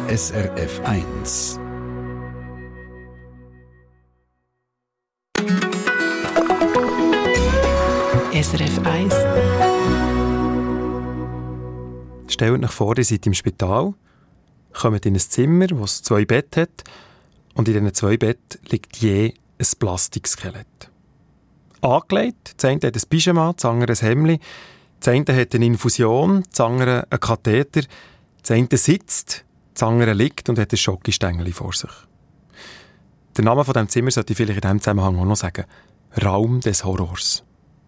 SRF 1. SRF 1. Stellt euch vor, ihr seid im Spital, kommt in ein Zimmer, das 2 Betten hat, und in diesen 2 Betten liegt je ein Plastikskelett. Angelegt, das eine hat ein Pyjama, das andere ein Hemdli, das eine hat eine Infusion, das andere einen Katheter, das eine sitzt, das andere liegt und hat ein Schokostängeli vor sich. Der Name von diesem Zimmer sollte ich vielleicht in diesem Zusammenhang auch noch sagen. Raum des Horrors.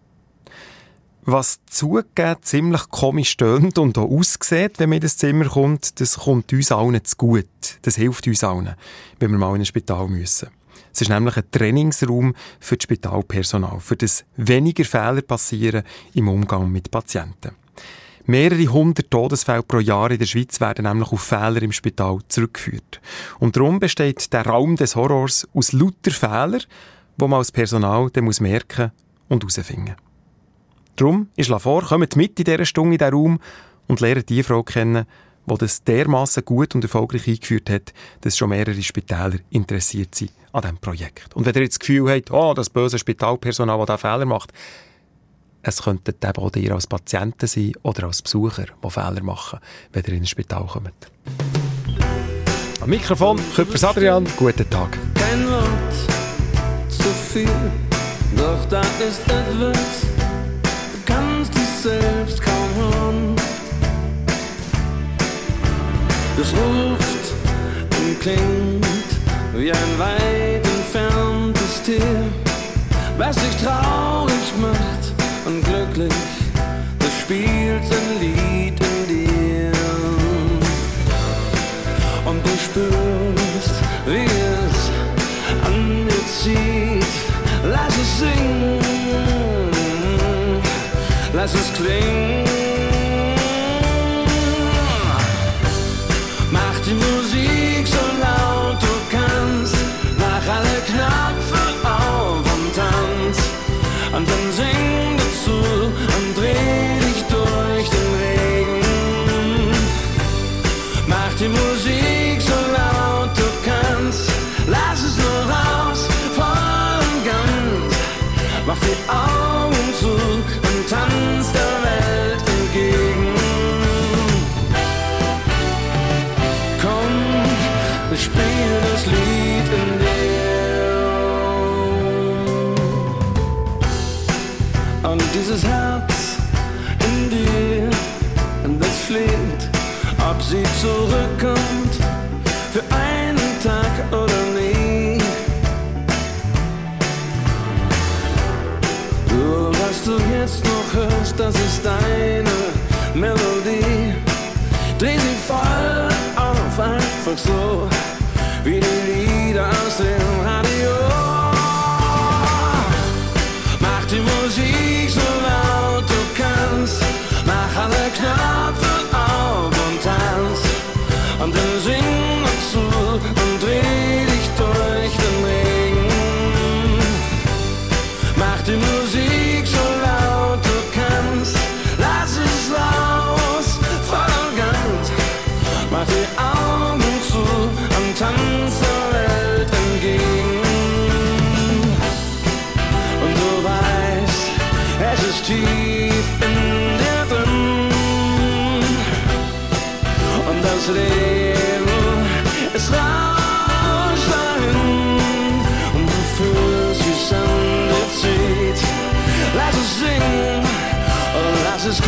Was zugegeben ziemlich komisch tönt und auch aussieht, wenn man in das Zimmer kommt, das kommt uns allen zu gut. Das hilft uns allen, wenn wir mal in ein Spital müssen. Es ist nämlich ein Trainingsraum für das Spitalpersonal, für das weniger Fehler passieren im Umgang mit Patienten. Mehrere 100 Todesfälle pro Jahr in der Schweiz werden nämlich auf Fehler im Spital zurückgeführt. Und darum besteht der Raum des Horrors aus lauter Fehlern, die man als Personal dann merken und herausfinden muss. Darum, ich schlage vor, kommt mit in dieser Stunde in diesen Raum und lernt die Frau kennen, die das dermassen gut und erfolgreich eingeführt hat, dass schon mehrere Spitäler interessiert sind an diesem Projekt. Und wenn ihr jetzt das Gefühl habt, das böse Spitalpersonal, das Fehler macht, es könnten eben auch ihr als Patienten sein oder als Besucher, die Fehler machen, wenn ihr in ein Spital kommt. Am Mikrofon, Küppers Adrian, guten Tag. Kein Wort, zu viel, doch da ist etwas, du kannst es selbst kaum hören. Das ruft und klingt wie ein weit entferntes Tier, was dich traurig macht und glücklich, das spielt ein Lied in dir. Und du spürst, wie es an dir zieht. Lass es singen, lass es klingen. Mach die Musik so laut du kannst, mach alle Knöpfe auf und tanz. Und dann sing dazu und dreh dich durch den Regen. Mach die Musik so laut du kannst, lass es nur raus, voll und ganz. Mach die Augen zu und tanz der Welt entgegen. Komm, ich spiel das Lied in dir. Und dieses Herz in dir, das schlägt, ob sie zurückkommt für einen Tag oder nie. Nur was du jetzt noch hörst, das ist deine Melodie. Dreh sie voll auf, einfach so, wie die Lieder aus dem Radio. Mach die Musik so laut du kannst, mach alle Knöpfe auf und tanz. Und dann sing dazu und dreh dich durch den Regen. Mach die Musik so laut du kannst, lass es raus, voll und ganz. Mach die Augen zu und tanz der Welt entgegen. Und du weißt, es ist tief in dir drin. Und das Leben, es rauscht dahin. Und du fühlst, wie es an dir zieht. Lass es singen und lass es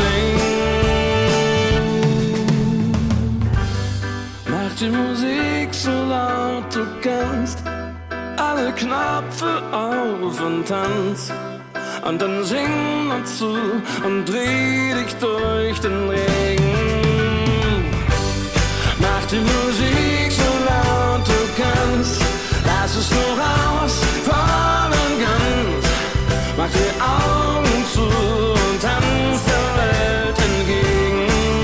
klingen. Mach die Musik so laut du kannst, alle Knöpfe auf und tanz. Und dann sing dazu und dreh dich durch den Regen. Mach die Musik so laut du kannst, lass es nur raus, voll und ganz. Mach die Augen zu und tanz der Welt entgegen.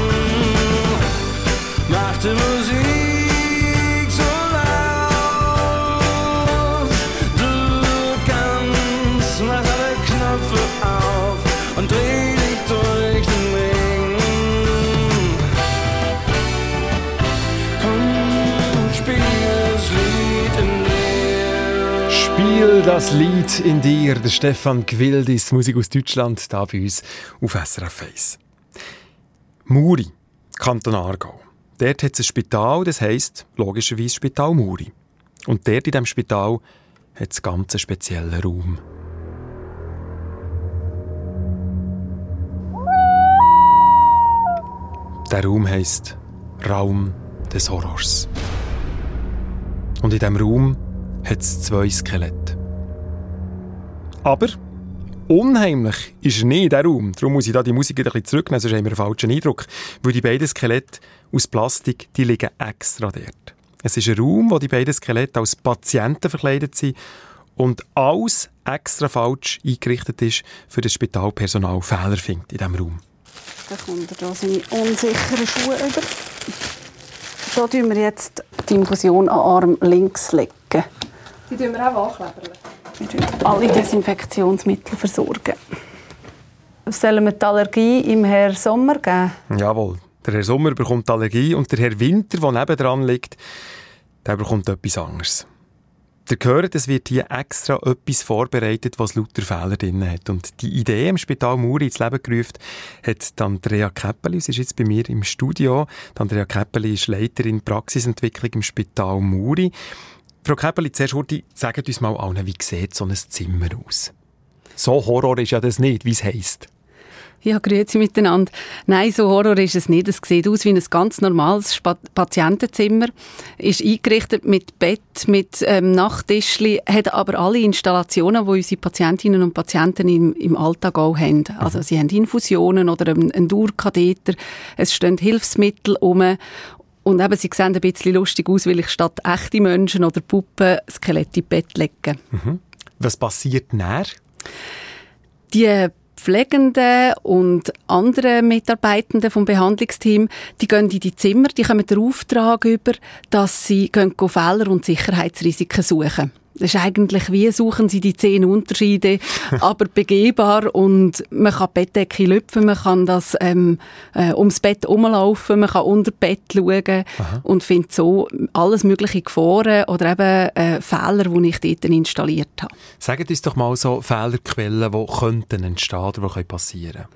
Mach die Musik so laut du kannst, mach alle Knöpfe auf und dreh dich durch den Ring. Komm, Ziel, das Lied in dir. Der Stefan Gwildis, Musik aus Deutschland, da bei uns auf SRF 1. Muri, Kanton Aargau. Dort hat es ein Spital, das heisst logischerweise Spital Muri. Und dort in diesem Spital hat es ganz einen speziellen Raum. Der Raum heisst Raum des Horrors. Und in diesem Raum hat es 2 Skelette. Aber unheimlich ist er nicht, der Raum. Darum muss ich da die Musik wieder ein bisschen zurücknehmen, sonst haben wir einen falschen Eindruck. Weil die beiden Skelette aus Plastik, die liegen extra dort. Es ist ein Raum, wo die beiden Skelette als Patienten verkleidet sind und alles extra falsch eingerichtet ist, für das Spitalpersonal Fehler findet in diesem Raum. Dann kommt er hier seine unsicheren Schuhe über. Hier tun wir jetzt die Infusion an Arm links legen. Die tun wir auch anklebern. Wir versorgen alle Desinfektionsmittel. Sollen wir die Allergie im Herrn Sommer geben? Jawohl. Der Herr Sommer bekommt Allergie und der Herr Winter, der nebendran liegt, der bekommt etwas anderes. Ihr hört, es wird hier extra etwas vorbereitet, was lauter Fehler drin hat. Und die Idee im Spital Muri ins Leben gerufen hat Andrea Käppeli. Sie ist jetzt bei mir im Studio. Andrea Käppeli ist Leiterin Praxisentwicklung im Spital Muri. Frau Käppeli, zuerst sagt uns mal allen, wie sieht so ein Zimmer aus? So Horror ist ja das nicht, wie es heisst. Ja, grüezi miteinander. Nein, so Horror ist es nicht. Es sieht aus wie ein ganz normales Patientenzimmer. Ist eingerichtet mit Bett, mit Nachttischli, hat aber alle Installationen, die unsere Patientinnen und Patienten im Alltag auch haben. Also sie haben Infusionen oder einen Durkatheter, es stehen Hilfsmittel rum. Und eben, sie sehen ein bisschen lustig aus, weil ich statt echte Menschen oder Puppen Skelette im Bett lege. Mhm. Was passiert näher? Die Pflegenden und andere Mitarbeitenden vom Behandlungsteam, die gehen in die Zimmer, die kommen den Auftrag über, dass sie Fehler und Sicherheitsrisiken suchen. Das ist eigentlich wie suchen sie die 10 Unterschiede, aber begehbar, und man kann die Bettdecke lüpfen, man kann das ums Bett herumlaufen, man kann unter das Bett schauen. Aha. Und findet so alles mögliche Gefahren oder eben Fehler, die ich dort installiert habe. Sagt uns doch mal so Fehlerquellen, die könnten entstehen oder die passieren können.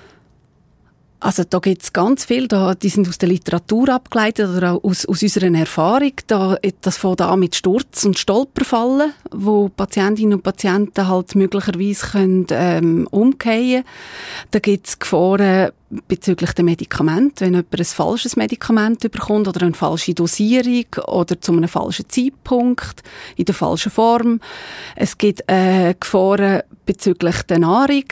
Also da gibt es ganz viel, die sind aus der Literatur abgeleitet oder auch aus unserer Erfahrung. Das fängt an mit Sturz- und Stolperfallen, wo Patientinnen und Patienten halt möglicherweise können, umfallen. Da gibt es Gefahren bezüglich der Medikamente, wenn jemand ein falsches Medikament bekommt oder eine falsche Dosierung oder zu einem falschen Zeitpunkt, in der falschen Form. Es gibt Gefahren bezüglich der Nahrung.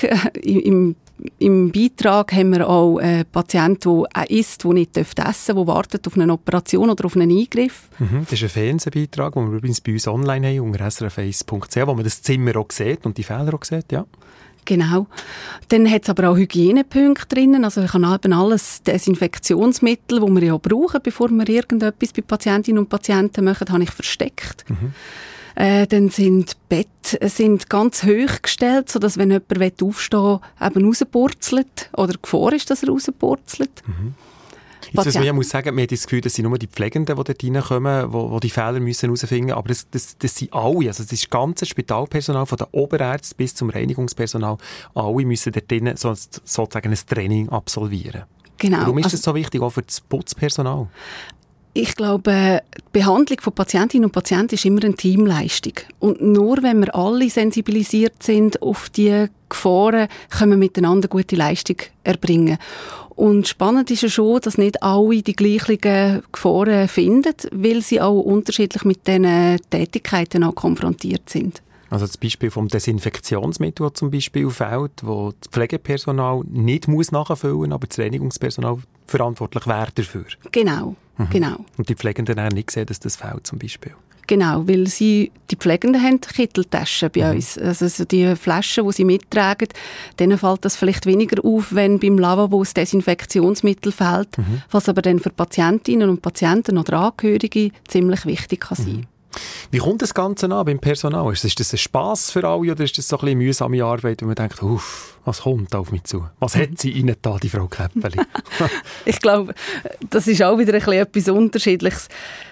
Im Beitrag haben wir auch einen Patienten, der isst, der nicht essen darf, der wartet auf eine Operation oder auf einen Eingriff. Das ist ein Fernsehbeitrag, den wir übrigens bei uns online haben, unter srf1.ch, wo man das Zimmer auch sieht und die Fehler auch sieht, ja. Genau. Dann hat es aber auch Hygienepunkte drin. Also ich habe eben alles Desinfektionsmittel, die wir ja brauchen, bevor wir irgendetwas bei Patientinnen und Patienten machen, habe ich versteckt. Dann sind die Betten ganz hoch gestellt, sodass, wenn jemand aufstehen will, eben rauspurzelt. Oder die Gefahr ist, dass er rauspurzelt. Jetzt muss man ja sagen, man hat das Gefühl, dass sind nur die Pflegenden, die dort reinkommen, die die Fehler müssen herausfinden müssen. Aber das sind alle. Also das ist das ganze Spitalpersonal, von den Oberärzten bis zum Reinigungspersonal. Alle müssen dort drinnen sozusagen ein Training absolvieren. Genau. Warum ist das so wichtig, auch für das Putzpersonal? Ich glaube, die Behandlung von Patientinnen und Patienten ist immer eine Teamleistung. Und nur wenn wir alle sensibilisiert sind auf die Gefahren, können wir miteinander gute Leistung erbringen. Und spannend ist ja schon, dass nicht alle die gleichen Gefahren finden, weil sie auch unterschiedlich mit diesen Tätigkeiten auch konfrontiert sind. Also das Beispiel vom Desinfektionsmittel, das zum Beispiel fehlt, wo das Pflegepersonal nicht nachfüllen muss, aber das Reinigungspersonal verantwortlich wäre dafür. Genau, genau. Und die Pflegenden haben nicht gesehen, dass das fehlt zum Beispiel. Genau, weil die Pflegenden haben Kitteltaschen bei uns. Also die Flaschen, die sie mittragen, denen fällt das vielleicht weniger auf, wenn beim Lavabo das Desinfektionsmittel fehlt, was aber dann für Patientinnen und Patienten oder Angehörige ziemlich wichtig kann sein. Wie kommt das Ganze an beim Personal? Ist das ein Spass für alle oder ist das so ein bisschen mühsame Arbeit, wo man denkt, was kommt auf mich zu? Was hat sie Ihnen da, die Frau Käppeli? Ich glaube, das ist auch wieder etwas Unterschiedliches.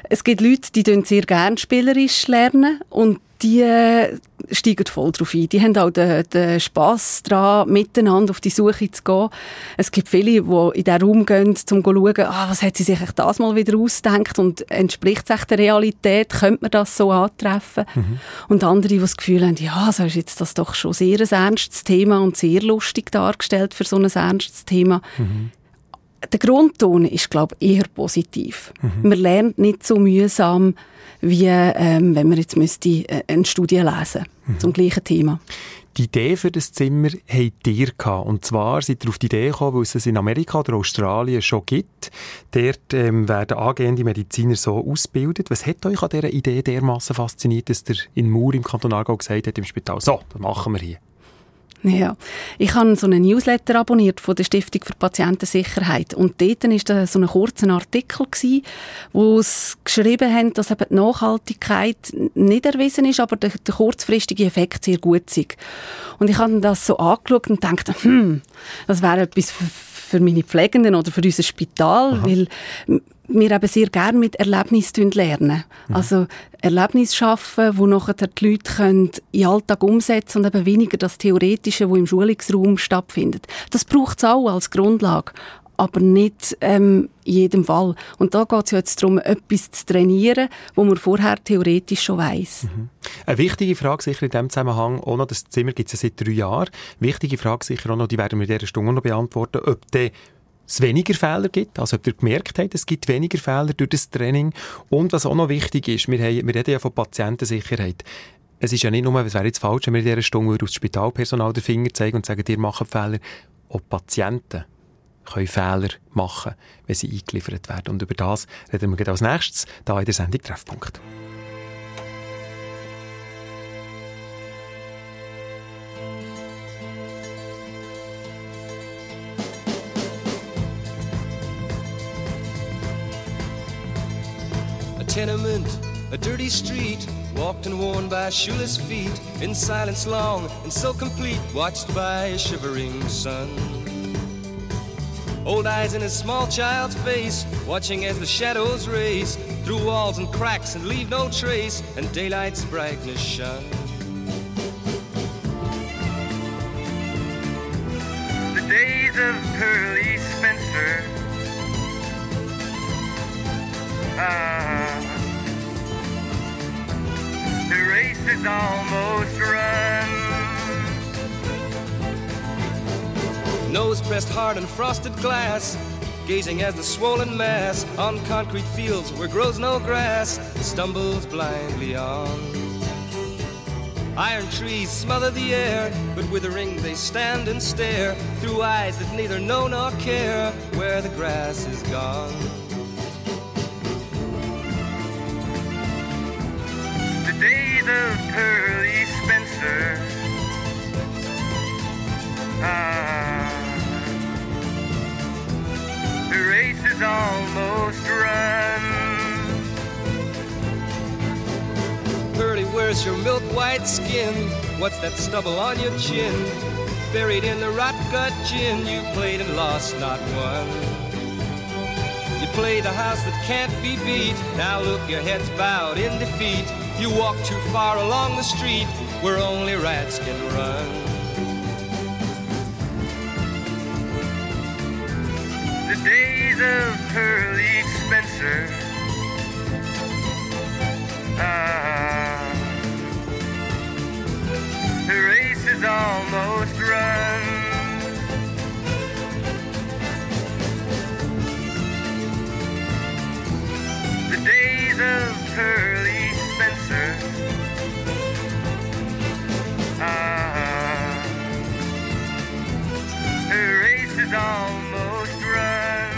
Es gibt Leute, die sehr gerne spielerisch lernen und die steigen voll drauf ein. Die haben auch den Spass daran, miteinander auf die Suche zu gehen. Es gibt viele, die in diesen Raum gehen, um zu schauen, was hat sie sich das mal wieder ausgedacht und entspricht es der Realität, könnte man das so antreffen? Und andere, die das Gefühl haben, ja, so ist jetzt das doch schon sehr ein ernstes Thema und sehr lustig dargestellt für so ein ernstes Thema. Der Grundton ist, glaube ich, eher positiv. Man lernt nicht so mühsam, wie wenn man jetzt eine Studie lesen müsste zum gleichen Thema. Die Idee für das Zimmer habt ihr gehabt. Und zwar seid ihr auf die Idee gekommen, weil es in Amerika oder Australien schon gibt. Dort werden angehende Mediziner so ausgebildet. Was hat euch an dieser Idee dermassen fasziniert, dass ihr in Mur im Kanton Aargau gesagt habt im Spital, so, das machen wir hier? Ja, ich habe so einen Newsletter abonniert von der Stiftung für Patientensicherheit und dort war da so ein kurzer Artikel gewesen, wo sie geschrieben haben, dass eben die Nachhaltigkeit nicht erwiesen ist, aber der kurzfristige Effekt sehr gut ist. Und ich habe das so angeschaut und dachte, das wäre etwas für meine Pflegenden oder für unser Spital, weil wir eben sehr gerne mit Erlebnissen lernen. Also Erlebnisse schaffen, wo nachher die Leute können in den Alltag umsetzen und eben weniger das Theoretische, das im Schulungsraum stattfindet. Das braucht es auch als Grundlage, aber nicht in jedem Fall. Und da geht es ja jetzt darum, etwas zu trainieren, wo man vorher theoretisch schon weiss. Eine wichtige Frage sicher in diesem Zusammenhang, auch noch, das Zimmer gibt es ja seit 3 Jahren. Wichtige Frage sicher auch noch, die werden wir in dieser Stunde noch beantworten, ob es weniger Fehler gibt, also ob ihr gemerkt habt, es gibt weniger Fehler durch das Training. Und was auch noch wichtig ist, wir reden ja von Patientensicherheit. Es ist ja nicht nur, es wäre jetzt falsch, wenn wir in dieser Stunde aufs Spitalpersonal den Finger zeigen und sagen, ihr macht Fehler. Auch Patienten können Fehler machen, wenn sie eingeliefert werden. Und über das reden wir als nächstes hier in der Sendung Treffpunkt. Tenement, a dirty street, walked and worn by shoeless feet, in silence long and so complete, watched by a shivering sun. Old eyes in a small child's face, watching as the shadows race through walls and cracks and leave no trace, and daylight's brightness shun. The days of Pearly Spencer, the race is almost run. Nose pressed hard on frosted glass, gazing as the swollen mass on concrete fields where grows no grass stumbles blindly on. Iron trees smother the air, but withering they stand and stare through eyes that neither know nor care where the grass is gone. The days of Pearly Spencer, the race is almost run. Pearly, where's your milk-white skin? What's that stubble on your chin? Buried in the rot-gut gin, you played and lost, not won. You played a house that can't be beat. Now look, your head's bowed in defeat. You walk too far along the street where only rats can run. The days of Pearly Spencer, the race is almost run. The days of Pearly Spencer, the race is almost run.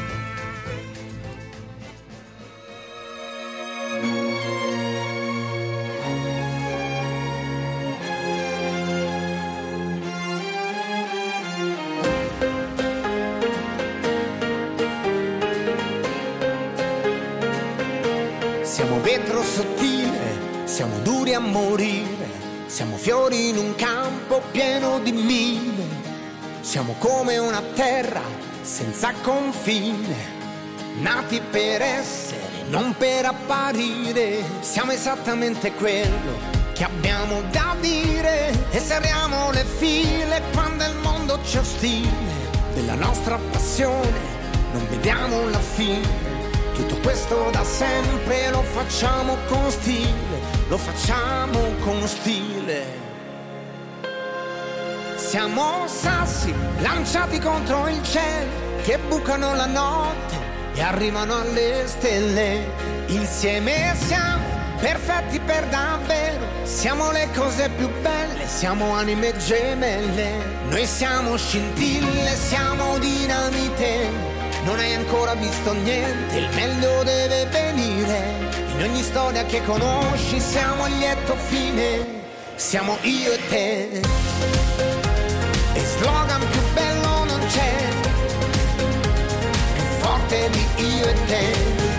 Siamo vetro sottile, siamo duri a morire, siamo fiori in un campo pieno di mine, siamo come una terra senza confine, nati per essere non per apparire, siamo esattamente quello che abbiamo da dire e serriamo le file quando il mondo ci ostile. Della nostra passione non vediamo la fine. Tutto questo da sempre lo facciamo con stile, lo facciamo con stile. Siamo sassi lanciati contro il cielo che bucano la notte e arrivano alle stelle. Insieme siamo perfetti per davvero, siamo le cose più belle, siamo anime gemelle. Noi siamo scintille, siamo dinamite. Non hai ancora visto niente, il meglio deve venire. In ogni storia che conosci siamo a lieto fine. Siamo io e te. E slogan più bello non c'è, più forte di io e te.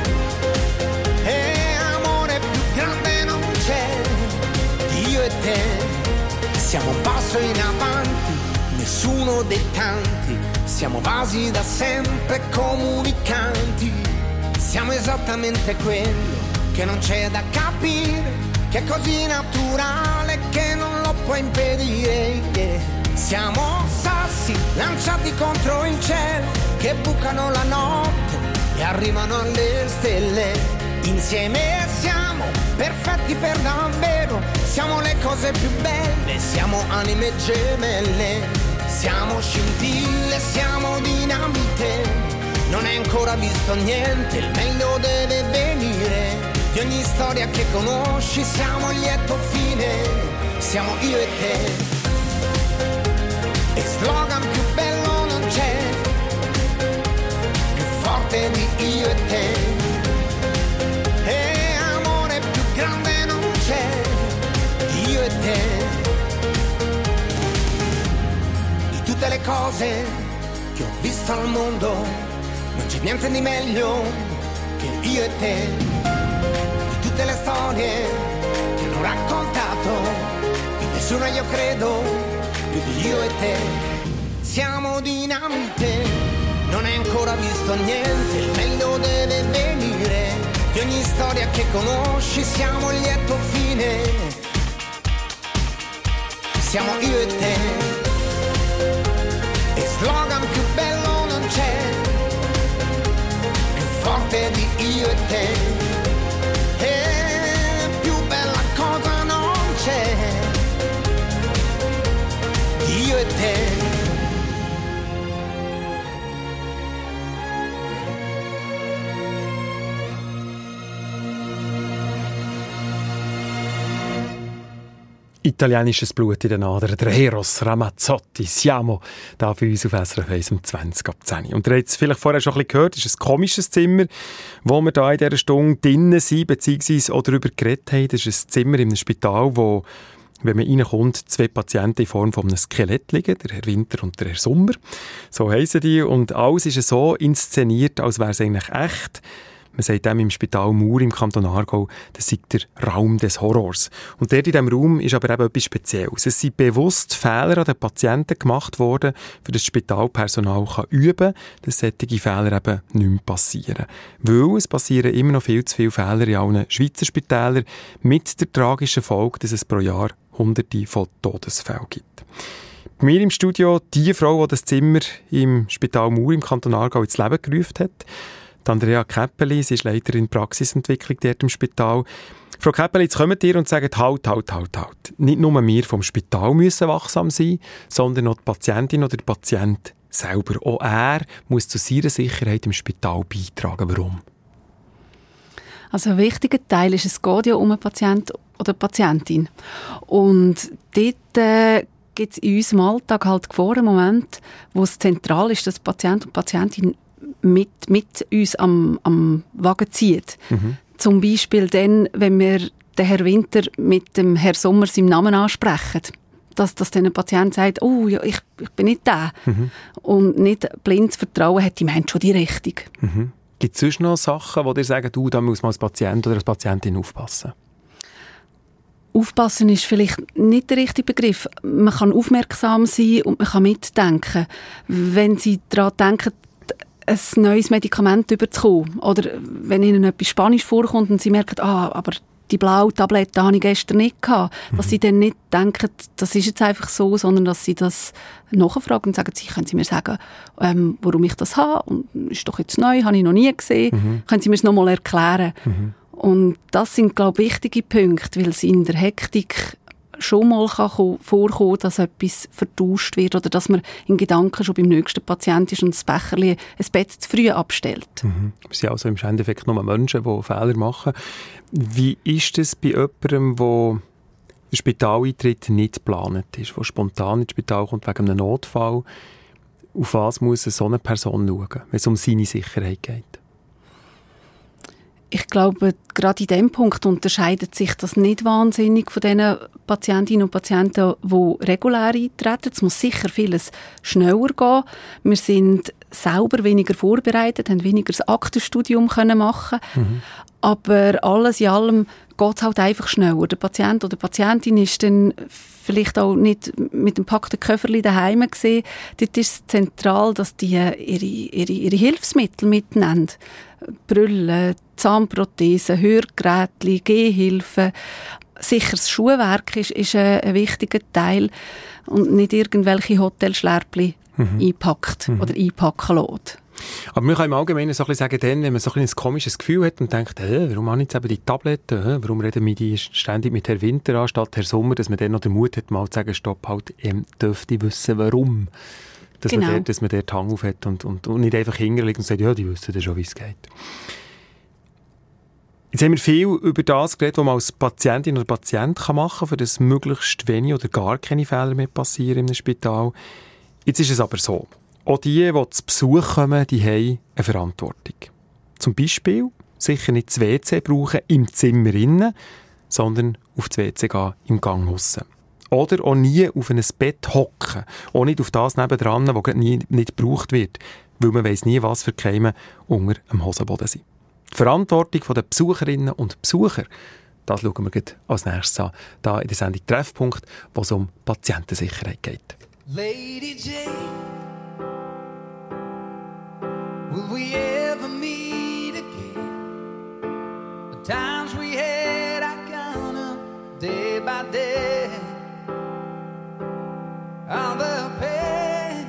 E amore più grande non c'è di io e te. Siamo un passo in avanti, nessuno dei tanti. Siamo vasi da sempre comunicanti. Siamo esattamente quello che non c'è da capire, che è così naturale che non lo puoi impedire, yeah. Siamo sassi lanciati contro il cielo che bucano la notte e arrivano alle stelle. Insieme siamo perfetti per davvero, siamo le cose più belle, siamo anime gemelle. Siamo scintille, siamo dinamite. Non hai ancora visto niente, il meglio deve venire. Di ogni storia che conosci siamo lieto fine. Siamo io e te. E slogan più bello non c'è, più forte di io e te. E amore più grande non c'è di io e te. Tutte le cose che ho visto al mondo non c'è niente di meglio che io e te. Di tutte le storie che hanno raccontato di nessuno io credo più di io e te. Siamo dinamite, non hai ancora visto niente, il meglio deve venire. Di ogni storia che conosci siamo il lieto fine. Siamo io e te. E slogan più bello non c'è, più forte di io e te. E più bella cosa non c'è di io e te. Italienisches Blut in den Adern. Der Eros Ramazzotti. Siamo da bei uns auf SRF 1 um 20 ab 10. Und ihr habt es vielleicht vorher schon ein bisschen gehört, es ist ein komisches Zimmer, wo wir da in dieser Stunde drinnen sind, beziehungsweise auch darüber geredet haben. Das ist ein Zimmer in einem Spital, wo, wenn man reinkommt, 2 Patienten in Form von einem Skelett liegen, der Herr Winter und der Herr Sommer. So heissen die. Und alles ist so inszeniert, als wäre es eigentlich echt. Man sagt dem im Spital Mur im Kanton Aargau, das sei der Raum des Horrors. Und dort in diesem Raum ist aber eben etwas Spezielles. Es sind bewusst Fehler an den Patienten gemacht worden, für das Spitalpersonal üben kann, dass solche Fehler eben nicht mehr passieren. Weil es passieren immer noch viel zu viele Fehler in allen Schweizer Spitälern, mit der tragischen Folge, dass es pro Jahr Hunderte von Todesfällen gibt. Bei mir im Studio die Frau, die das Zimmer im Spital Mur im Kanton Aargau ins Leben gerufen hat. Andrea Käppeli, sie ist Leiterin Praxisentwicklung dort im Spital. Frau Käppeli, jetzt kommt ihr und sagt, halt. Nicht nur wir vom Spital müssen wachsam sein, sondern auch die Patientin oder der Patient selber. Auch er muss zu seiner Sicherheit im Spital beitragen. Warum? Also ein wichtiger Teil ist, es geht ja um einen Patient oder Patientin. Und dort gibt es in unserem Alltag halt vor einen Moment, wo es zentral ist, dass Patient und Patientin mit uns am Wagen zieht. Mhm. Zum Beispiel dann, wenn wir den Herrn Winter mit dem Herrn Sommer seinen Namen ansprechen. Dass dann ein Patient sagt, oh, ja, ich bin nicht der. Mhm. Und nicht blind Vertrauen hat, die meint schon die Richtung. Mhm. Gibt es sonst noch Sachen, wo ihr sagt, da muss man als Patient oder als Patientin aufpassen? Aufpassen ist vielleicht nicht der richtige Begriff. Man kann aufmerksam sein und man kann mitdenken. Wenn Sie daran denken, ein neues Medikament überzukommen. Oder wenn ihnen etwas Spanisch vorkommt und sie merken, aber die blaue Tablette habe ich gestern nicht gehabt. Dass sie dann nicht denken, das ist jetzt einfach so, sondern dass sie das nachfragen und sagen, können Sie mir sagen, warum ich das habe? Und ist doch jetzt neu, habe ich noch nie gesehen. Können Sie mir es noch mal erklären? Und das sind, glaube ich, wichtige Punkte, weil es in der Hektik schon mal vorkommen kann, dass etwas vertauscht wird oder dass man in Gedanken schon beim nächsten Patienten ist und das Becherchen ein Bett zu früh abstellt. Wir sind also im Endeffekt nur Menschen, die Fehler machen. Wie ist es bei jemandem, der der Spitaleintritt nicht geplant ist, der spontan ins Spital kommt wegen einem Notfall? Auf was muss so eine Person schauen, wenn es um seine Sicherheit geht? Ich glaube, gerade in diesem Punkt unterscheidet sich das nicht wahnsinnig von den Patientinnen und Patienten, die regulär eintreten. Es muss sicher vieles schneller gehen. Wir sind selber weniger vorbereitet, haben weniger das Aktenstudium machen können. Aber alles in allem geht es halt einfach schneller. Der Patient oder die Patientin ist dann vielleicht auch nicht mit dem packten Köfferli daheim gesehen. Dort ist es zentral, dass die ihre Hilfsmittel mitnehmen. Brüllen, Zahnprothesen, Hörgeräte, Gehhilfen. Sicher das Schuhwerk ist ein wichtiger Teil und nicht irgendwelche Hotelschlärpli einpackt oder einpacken lässt. Aber wir können im Allgemeinen so ein bisschen sagen, dann, wenn man so ein komisches Gefühl hat und denkt, warum habe ich jetzt eben die Tabletten, warum reden wir die ständig mit Herrn Winter an, statt Herr Sommer, dass man dann noch den Mut hat, mal zu sagen, stopp, halt, dürfte ich wissen, warum. Dass man dort Hang auf hat und nicht einfach hinterlegt und sagt, ja, die wissen ja schon, wie es geht. Jetzt haben wir viel über das geredet, was man als Patientin oder Patient machen kann, für das möglichst wenig oder gar keine Fehler mehr passieren im Spital. Jetzt ist es aber so, auch die zu Besuch kommen, die haben eine Verantwortung. Zum Beispiel sicher nicht das WC brauchen im Zimmer innen, sondern auf das WC gehen im Gang aussen. Oder auch nie auf ein Bett hocken, auch nicht auf das nebendran, das nicht gebraucht wird, weil man weiss nie, was für Keime unter dem Hosenboden sind. Die Verantwortung der Besucherinnen und Besucher, das schauen wir als nächstes an, hier in der Sendung Treffpunkt, wo es um Patientensicherheit geht. Lady Jane, will we ever meet again? The times we had, I count up day by day. All the pain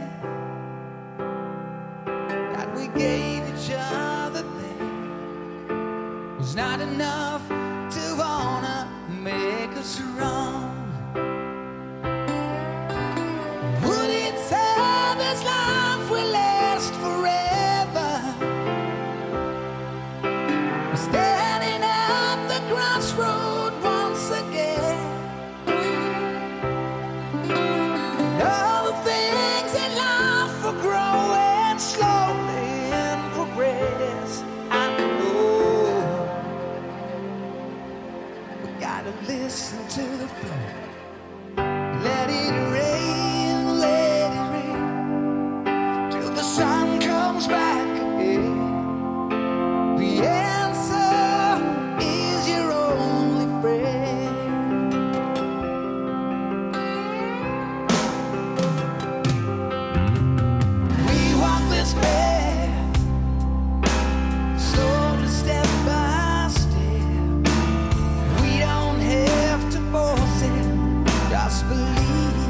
that we gave each other then was not enough to wanna make us wrong. Would it say this life will last forever? We're standing at the crossroad once again. All the things in life are growing slowly in progress. I know we gotta listen to the flow. Let it rain, till the sun comes back again. The answer is your only friend. We walk this path, slowly step by step. We don't have to force it, just believe.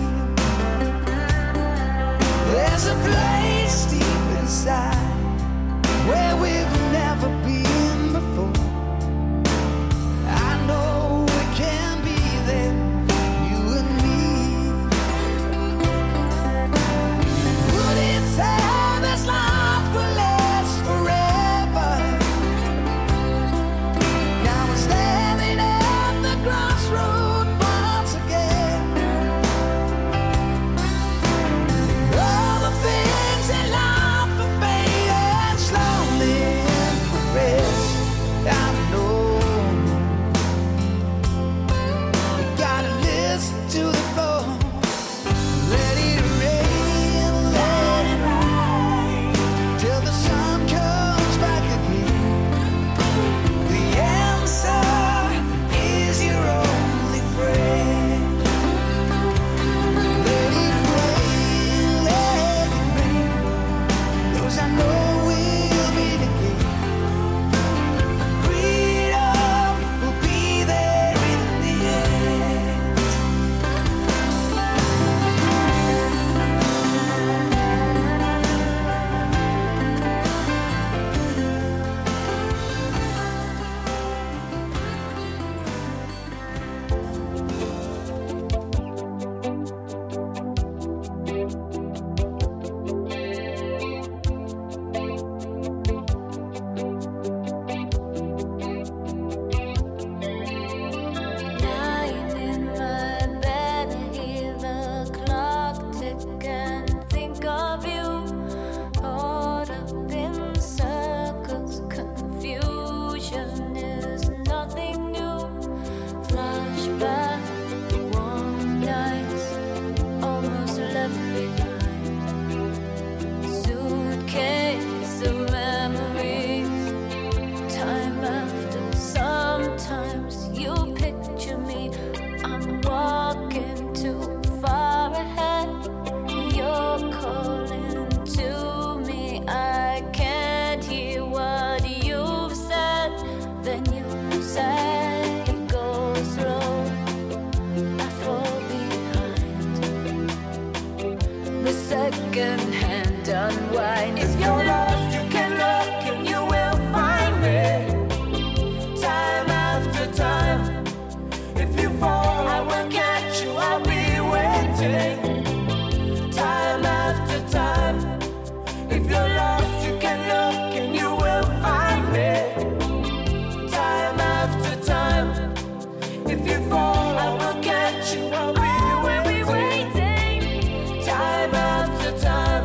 second-hand unwind. If you're lost, you can look and you will find me. Time after time. If you fall, I will catch you, I'll be waiting. Time after time. If you're lost, you can look and you will find me. Time after time. If you fall, I will catch you, I'll be waiting. Time after time.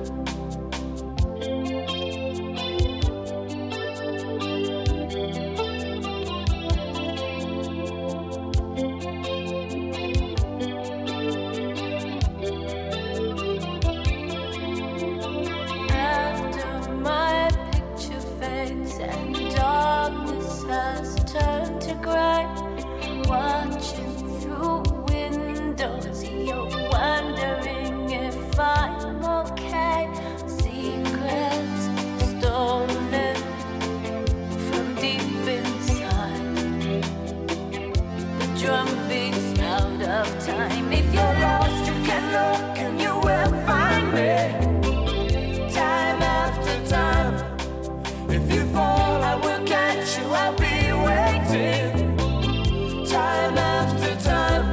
After my picture fades and darkness has turned to grey, watching through windows, you're wondering if I'm okay. Secrets stolen from deep inside. The drum beats out of time. If you're lost, you can look and you will find me. Time after time. If you fall, I will catch you, I'll be waiting. Time after time.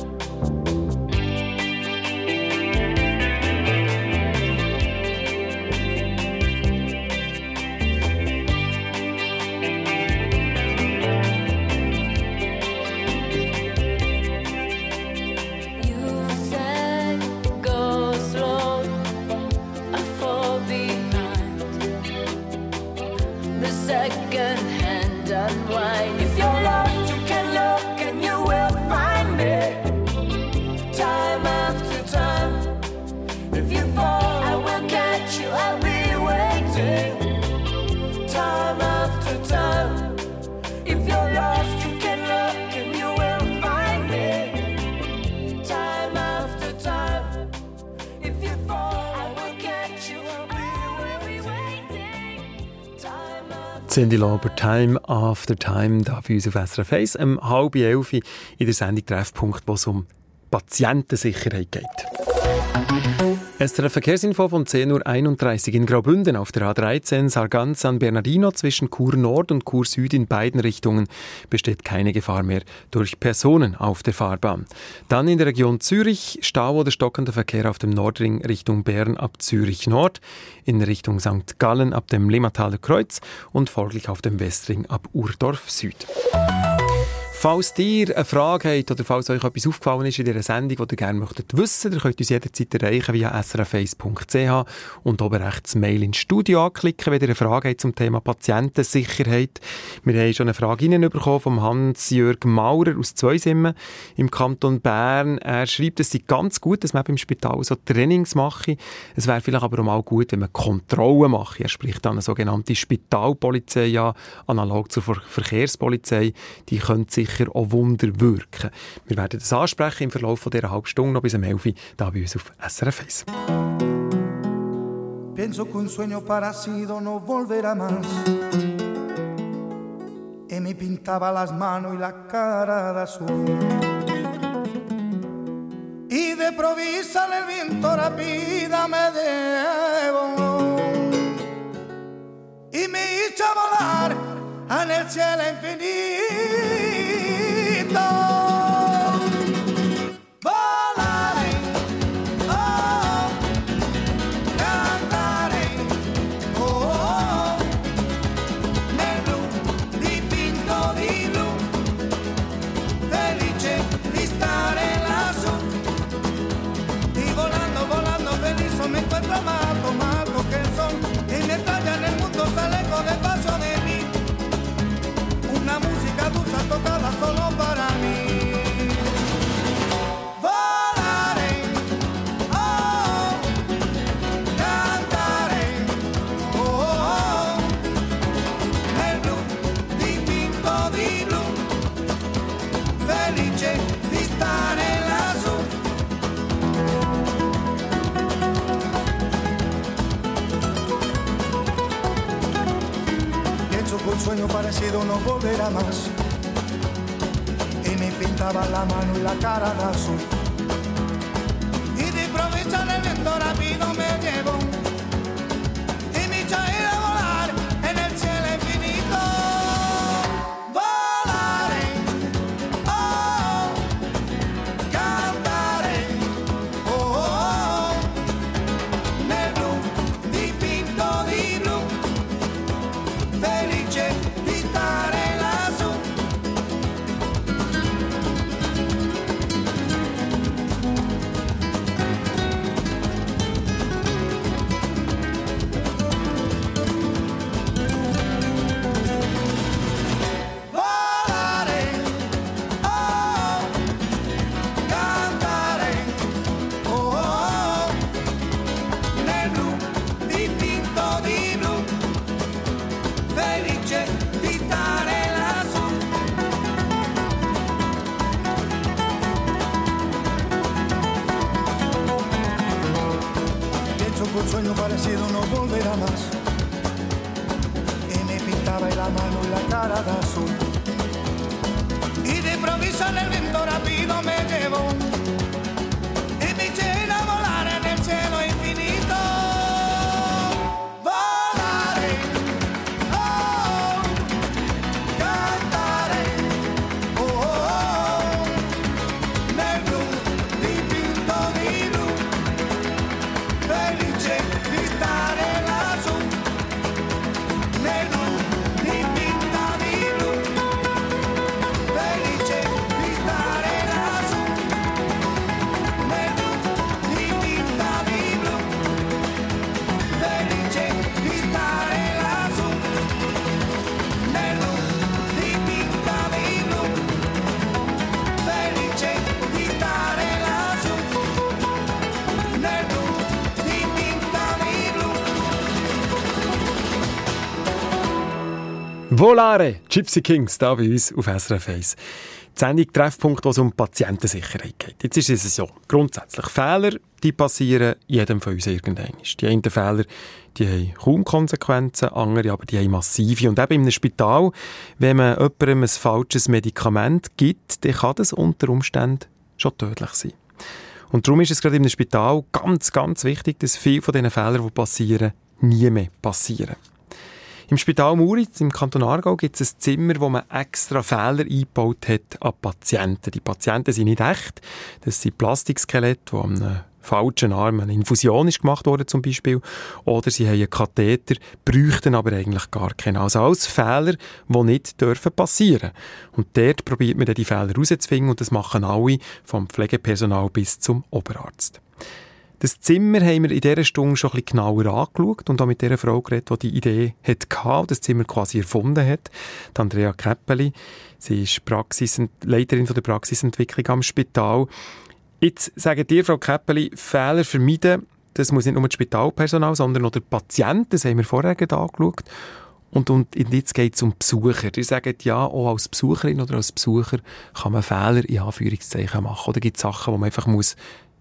You said go slow, I fall behind. The second-hand unwind. If you're lost, you can look and you will find me. Time after time. If you fall, I will catch you, I'll be waiting. Time after time. If you're lost, you can look and you will find me. Time after time. If you fall, I will catch you, I'll be waiting. Time after Cyndi Lauper, Time After Time, da bei uns auf SRF 1, 10:30 in der Sendung Treffpunkt, wo es um Patientensicherheit geht. SRF Verkehrsinfo von 10:31 Uhr in Graubünden auf der A13 Sargans-San Bernardino zwischen Chur Nord und Chur Süd in beiden Richtungen besteht keine Gefahr mehr durch Personen auf der Fahrbahn. Dann in der Region Zürich Stau oder stockender Verkehr auf dem Nordring Richtung Bern ab Zürich Nord, in Richtung St. Gallen ab dem Limmataler Kreuz und folglich auf dem Westring ab Urdorf Süd. Falls ihr eine Frage habt oder falls euch etwas aufgefallen ist in dieser Sendung, die ihr gerne möchtet wissen, ihr könnt uns jederzeit erreichen via srf1.ch und oben rechts Mail ins Studio anklicken, wenn ihr eine Frage habt zum Thema Patientensicherheit. Wir haben schon eine Frage reinbekommen vom Hans-Jörg Maurer aus Zweisimmen im Kanton Bern. Er schreibt, es sei ganz gut, dass man beim Spital so Trainings mache. Es wäre vielleicht aber auch mal gut, wenn man Kontrollen mache. Er spricht dann eine sogenannte Spitalpolizei an, analog zur Verkehrspolizei. Die könnte sicher auch Wunder wirken. Wir werden das ansprechen im Verlauf von dieser halben Stunde noch bis um 11 Uhr hier bei uns auf SRF 1. Pienso que un sueño parecido no volverá más. Y me pintaba las manos y la cara de azul. Y de provisa el viento rápida me debo. Y me hizo volar en el cielo infinito. Volaré, oh, cantaré, oh, nel blu dipinto di blu, felice di stare lassù. Y volando, volando feliz me encuentro amado, amado que son. Y mientras ya en el mundo se lejos del paso de mí. Una música dulce tocada solo para mí. Volaré, oh, cantaré, oh, nel blu dipinto di blu, felice di stare lassù. Pienso que un sueño parecido no volverá más. Y me pintaba la mano y la cara de azul. Y de improviso en el viento rápido me llevó y me hizo ir a volar en el cielo infinito. Volaré, oh, cantaré, oh, oh, nel blu dipinto di blu, felice di stare lassù. Volare, oh, cantare, oh, oh, nel blu dipinto di blu, felice di stare lassù. Pienso que un sueño parecido no volverá más y me pintaba la mano y la cara de azul y de improviso en el viento rápido me llevó y me eché a volar en el cielo infinito. Volaré, oh, cantaré, oh, oh, nel blu dipinto di blu, felice di stare lassù, nel blu dipinto di blu, felice di stare lassù, nel blu dipinto di blu, felice di stare lassù, nel blu dipinto di blu, felice di stare lassù, nel blu dipinto di blu. Volare! Gypsy Kings, da bei uns auf SRF 1. Die Sendung Treffpunkt, wo es um Patientensicherheit geht. Jetzt ist es so, grundsätzlich, Fehler, die passieren jedem von uns irgendwann. Die einen Fehler, die haben kaum Konsequenzen, andere aber die haben massive. Und eben in einem Spital, wenn man jemandem ein falsches Medikament gibt, dann kann das unter Umständen schon tödlich sein. Und darum ist es gerade in einem Spital ganz, ganz wichtig, dass viele von diesen Fehlern, die passieren, nie mehr passieren. Im Spital Mauritz im Kanton Aargau gibt es ein Zimmer, wo man extra Fehler eingebaut hat an Patienten. Die Patienten sind nicht echt. Das sind Plastikskelette, die am falschen Arm eine Infusion ist gemacht wurde zum Beispiel. Oder sie haben einen Katheter, bräuchten aber eigentlich gar keinen. Also alles Fehler, die nicht passieren dürfen. Und dort probiert man dann die Fehler rauszufinden und das machen alle, vom Pflegepersonal bis zum Oberarzt. Das Zimmer haben wir in dieser Stunde schon ein bisschen genauer angeschaut und auch mit der Frau geredet, die die Idee hatte und das Zimmer quasi erfunden hat. Die Andrea Käppeli. Sie ist Leiterin der Praxisentwicklung am Spital. Jetzt sagen dir, Frau Käppeli, Fehler vermeiden, das muss nicht nur das Spitalpersonal, sondern auch der Patient, das haben wir vorher angeschaut. Und jetzt geht es um Besucher. Die sagen, ja, auch als Besucherin oder als Besucher kann man Fehler in Anführungszeichen machen. Oder gibt es Sachen, wo man einfach muss,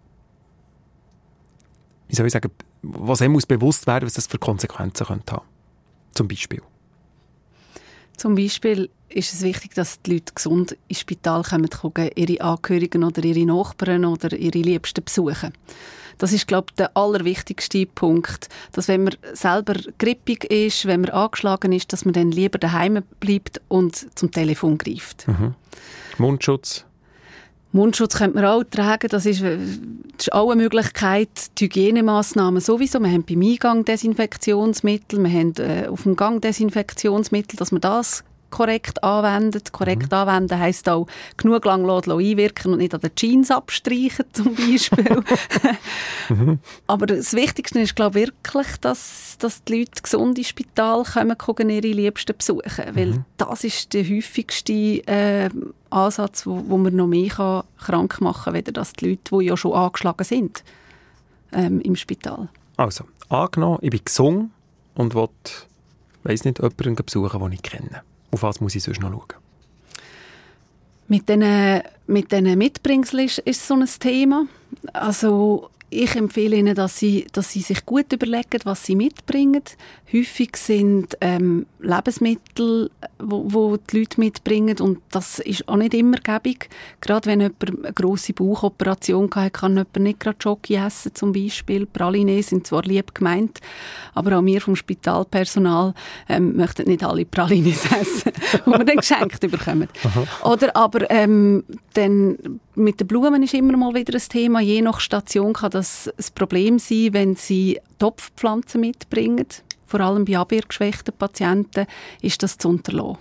wie soll ich sagen, was einem muss bewusst werden, was das für Konsequenzen könnte haben. Zum Beispiel. Zum Beispiel ist es wichtig, dass die Leute gesund ins Spital kommen, ihre Angehörigen oder ihre Nachbarn oder ihre Liebsten besuchen. Das ist, glaube ich, der allerwichtigste Punkt, dass wenn man selber grippig ist, wenn man angeschlagen ist, dass man dann lieber daheim bleibt und zum Telefon greift. Mhm. Mundschutz könnte man auch tragen, das ist auch eine Möglichkeit. Die Hygienemaßnahmen sowieso. Wir haben beim Eingang Desinfektionsmittel, wir haben auf dem Gang Desinfektionsmittel, dass man das korrekt anwendet. Korrekt anwenden heisst auch genug lang einwirken und nicht an den Jeans abstreichen zum Beispiel. Aber das Wichtigste ist, glaube ich, wirklich, dass die Leute gesund ins Spital kommen, ihre Liebsten besuchen. Weil das ist der häufigste Ansatz, wo man noch mehr krank machen kann, als die Leute, die ja schon angeschlagen sind im Spital. Also, angenommen, ich bin gesund und will, weiss nicht, jemanden besuchen, den ich kenne. Auf was muss ich sonst noch schauen? Mit diesen Mitbringsel ist so ein Thema. Also ich empfehle Ihnen, dass Sie sich gut überlegen, was Sie mitbringen. Häufig sind Lebensmittel, wo die Leute mitbringen, und das ist auch nicht immer gäbig. Gerade wenn jemand eine grosse Bauchoperation hatte, kann jemand nicht gerade Schoki essen, zum Beispiel. Pralinen sind zwar lieb gemeint, aber auch wir vom Spitalpersonal möchten nicht alle Pralines essen, die wir dann geschenkt bekommen. Oder aber dann mit den Blumen ist immer mal wieder ein Thema. Je nach Station kann das ein Problem sein, wenn Sie Topfpflanzen mitbringen. Vor allem bei abwehrgeschwächten Patienten ist das zu unterlassen.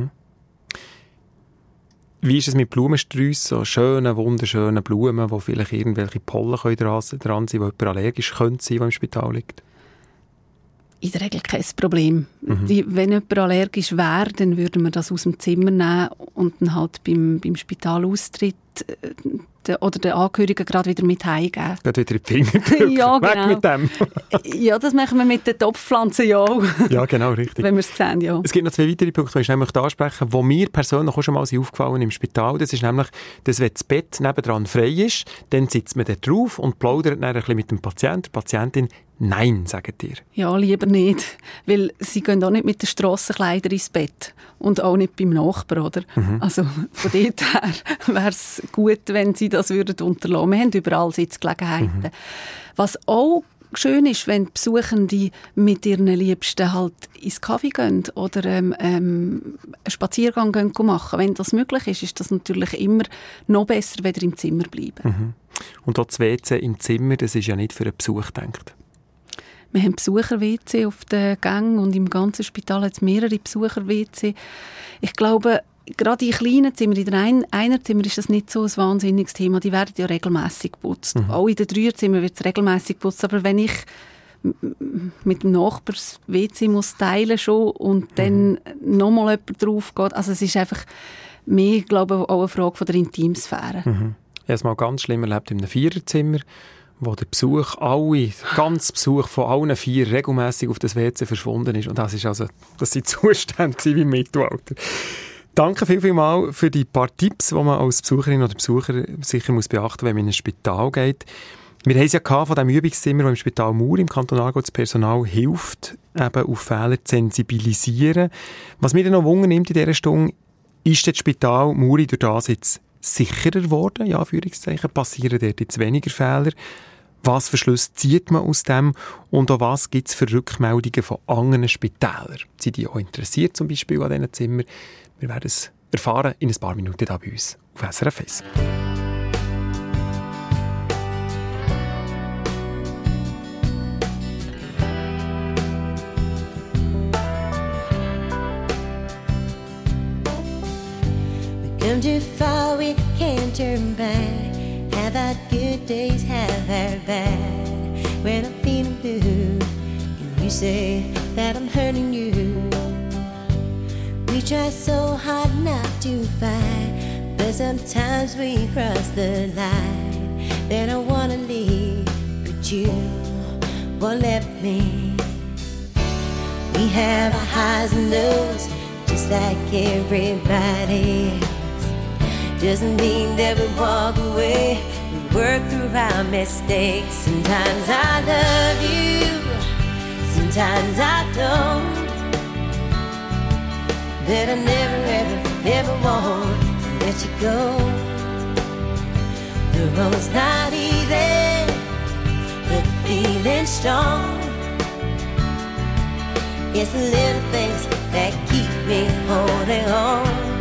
Wie ist es mit Blumensträussen, so schönen, wunderschönen Blumen, wo vielleicht irgendwelche Pollen dran sind, wo jemand allergisch könnte sein, der im Spital liegt? In der Regel kein Problem. Wenn jemand allergisch wäre, dann würden wir das aus dem Zimmer nehmen und dann halt beim Spitalaustritt oder den Angehörigen gerade wieder mit heimgeben. Gerade wieder in die Finger drücken. Ja, genau. Weg mit dem. Ja, das machen wir mit den Topfpflanzen ja auch. Ja, genau, richtig. Wenn wir es sehen, ja. Es gibt noch 2 weitere Punkte, die ich nämlich ansprechen, die mir persönlich auch schon mal aufgefallen im Spital. Das ist nämlich, dass wenn das Bett nebendran frei ist, dann sitzt man da drauf und plaudert dann ein bisschen mit dem Patienten, der Patientin. Nein, sagt ihr. Ja, lieber nicht. Weil sie gehen auch nicht mit den Strassenkleidern ins Bett. Und auch nicht beim Nachbarn, oder? Also von dort her wäre es gut, wenn sie das unterlassen würden. Wir haben überall Sitzgelegenheiten. Was auch schön ist, wenn die Besuchenden mit ihren Liebsten halt ins Kaffee gehen oder einen Spaziergang machen. Wenn das möglich ist, ist das natürlich immer noch besser, wenn im Zimmer bleiben. Und auch das WC im Zimmer, das ist ja nicht für einen Besuch gedacht. Wir haben Besucher-WC auf den Gängen und im ganzen Spital hat es mehrere Besucher-WC. Ich glaube, gerade in kleinen Zimmern, in den Einerzimmern ist das nicht so ein wahnsinniges Thema. Die werden ja regelmässig geputzt. Auch in den Dreierzimmern wird es regelmässig geputzt. Aber wenn ich mit dem Nachbarn das WC muss teilen schon und dann nochmal jemand drauf geht, also es ist einfach mehr, glaube ich, auch eine Frage von der Intimsphäre. Ich habe es mal ganz schlimm erlebt in einem Viererzimmer, wo der ganze Besuch von allen 4 regelmässig auf das WC verschwunden ist. Und das sind Zustände wie im Mittelalter. Danke vielmals für die paar Tipps, die man als Besucherin oder Besucher sicher muss beachten muss, wenn man in ein Spital geht. Wir haben es ja von diesem Übungszimmer, das im Spital Mur im Kanton Aargau das Personal hilft, eben auf Fehler zu sensibilisieren. Was mich dann noch Wunder nimmt in dieser Stunde, ist das Spital Muri durch das jetzt sicherer geworden, ja, Anführungszeichen, passieren dort jetzt weniger Fehler. Was für Schlüsse zieht man aus dem und auch was gibt es für Rückmeldungen von anderen Spitälern? Sind die auch interessiert zum Beispiel an diesen Zimmern? Wir werden es erfahren in ein paar Minuten hier bei uns auf SRF 1. Come too far, we can't turn back. Have our good days, have our bad. When I'm feeling blue, and you say that I'm hurting you. We try so hard not to fight, but sometimes we cross the line. Then I wanna leave, but you won't let me. We have our highs and lows, just like everybody else. Doesn't mean that we walk away. We work through our mistakes. Sometimes I love you, sometimes I don't. But I never, ever, never want to let you go. The road's not easy, but feeling strong. It's the little things that keep me holding on.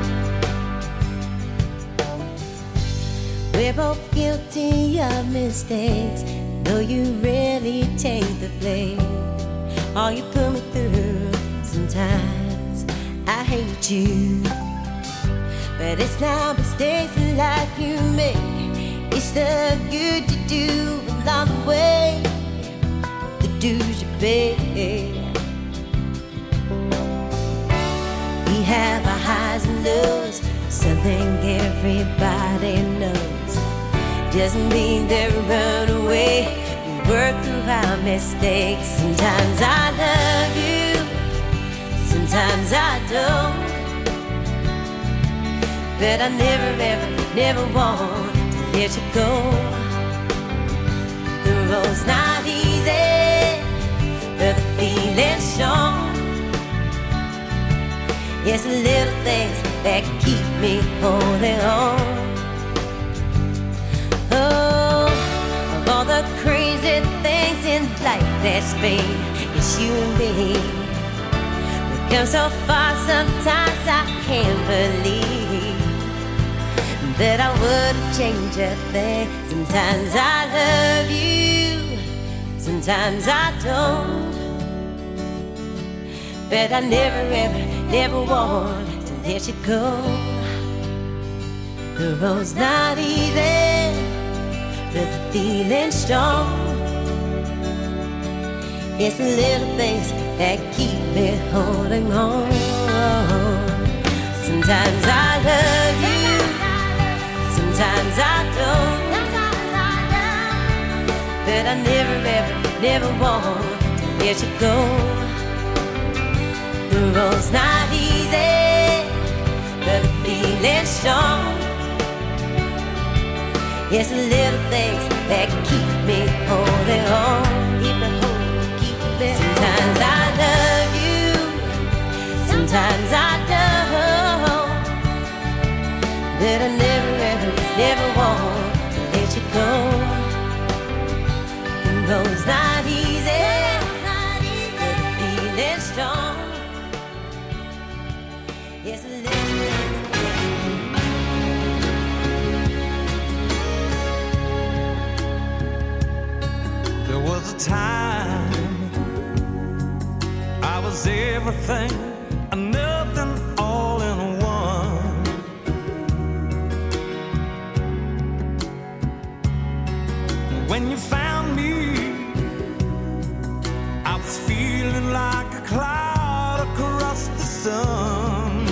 We're both guilty of mistakes, though you really take the blame. All you put me through, sometimes I hate you. But it's not mistakes in life you make, it's the good you do along the way, the dues you pay. We have our highs and lows, something everybody knows. Doesn't mean that we run away. We work through our mistakes. Sometimes I love you, sometimes I don't. But I never, ever, never want to let you go. The road's not easy, but the feeling's strong. Yes, the little things that keep me holding on. Oh, of all the crazy things in life that's been, it's you and me. We've come so far, sometimes I can't believe that I would change a thing. Sometimes I love you, sometimes I don't. But I never want to let you go. The road's not easy, but the feeling's strong. It's the little things that keep me holding on. Sometimes I love you, sometimes I don't. But I never want to let you go. The road's not easy, but the feeling's strong. Yes, the little things that keep me holding on. Keep me holding, keep me. Sometimes I love you, sometimes I don't. But I never want to let you go. The road's not easy, but the feeling's strong. Yes, the little things. There was a time I was everything and nothing all in one. When you found me, I was feeling like a cloud across the sun.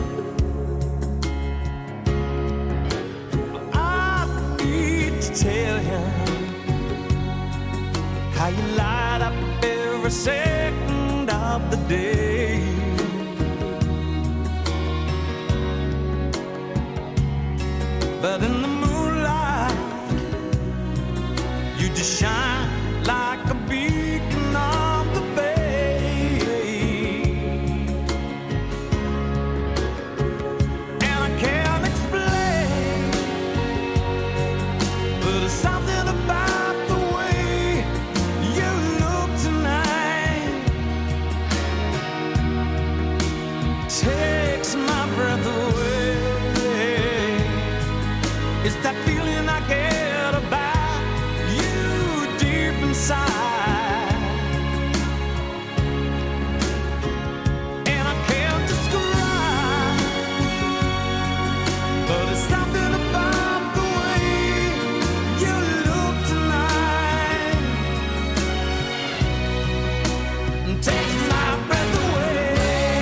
I need to tell you how you light up every second of the day. But in the moonlight, you just shine like a beacon on the bay. And I can't explain, but there's something about the way you look tonight takes my breath away. It's that feeling I get about you deep inside, and I can't describe, but it's something about the way you look tonight takes my breath away.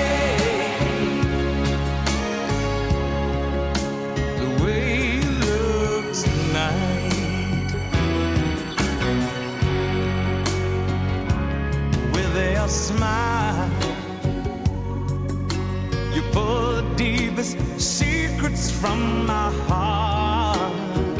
The way you look tonight, with a smile, you pull the deepest secrets from my heart.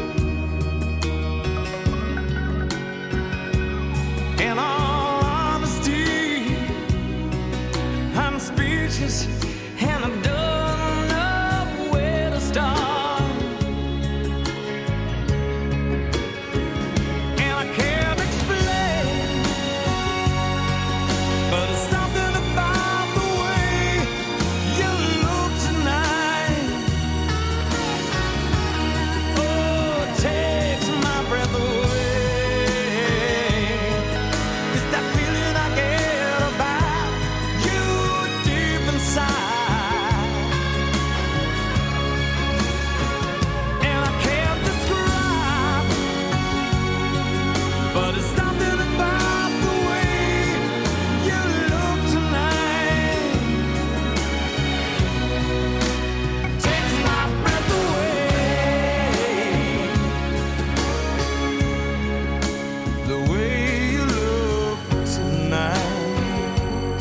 In all honesty, I'm speechless and I don't know where to start. And I can't explain, but it's something about the way you look tonight. Oh, it takes my breath away. It's that feeling I get about you deep inside, and I can't describe, but it's something about the way you look tonight takes my breath away. The way you look tonight,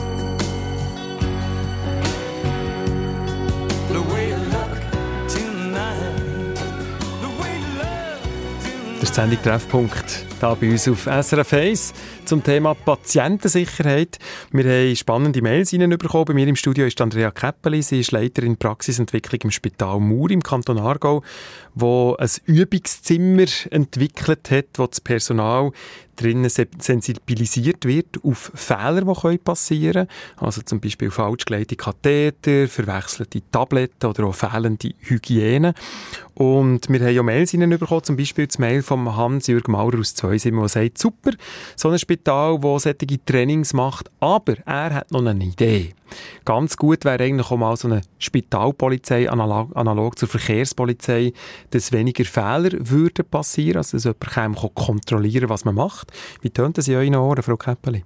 the way you look tonight, the way you look tonight. Der Sendung Treffpunkt Hier bei uns auf SRF 1 zum Thema Patientensicherheit. Wir haben spannende Mails reinbekommen. Bei mir im Studio ist Andrea Käppeli. Sie ist Leiterin Praxisentwicklung im Spital Mur im Kanton Aargau, wo ein Übungszimmer entwickelt hat, wo das Personal drinnen sensibilisiert wird auf Fehler, die passieren können. Also zum Beispiel falsch gelegte Katheter, verwechselte Tabletten oder auch fehlende Hygiene. Und wir haben ja Mails reinbekommen, zum Beispiel das Mail von Hans-Jürg Maurer aus Zweisimmen, der sagt, super, so ein Spital, das solche Trainings macht, aber er hat noch eine Idee. Ganz gut wäre eigentlich auch mal so eine Spitalpolizei, analog zur Verkehrspolizei, dass weniger Fehler würden passieren, also dass jemand kontrollieren kann, was man macht. Wie tönt das in euren Ohren, Frau Käppeli?